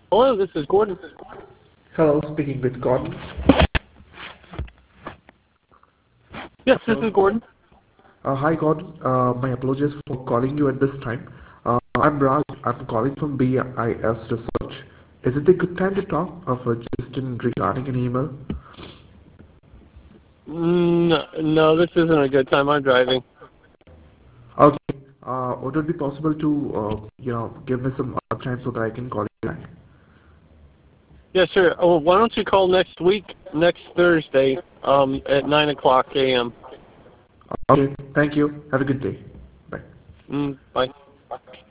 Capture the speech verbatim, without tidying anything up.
Hello, this is Gordon. Hello, speaking with Gordon. Yes, this is Hello. Gordon. Uh, hi, Gordon. Uh, my apologies for calling you at this time. Uh, I'm Raj. I'm calling from B I S Research. Is it a good time to talk or for just in regarding an email? No, no, this isn't a good time. I'm driving. Okay. Uh, would it be possible to, uh, you know, give me some other time so that I can call you back? Yeah, sure. Oh, why don't you call next week, next Thursday, um, at nine o'clock a m. Okay. Thank you. Have a good day. Bye. Mm, bye.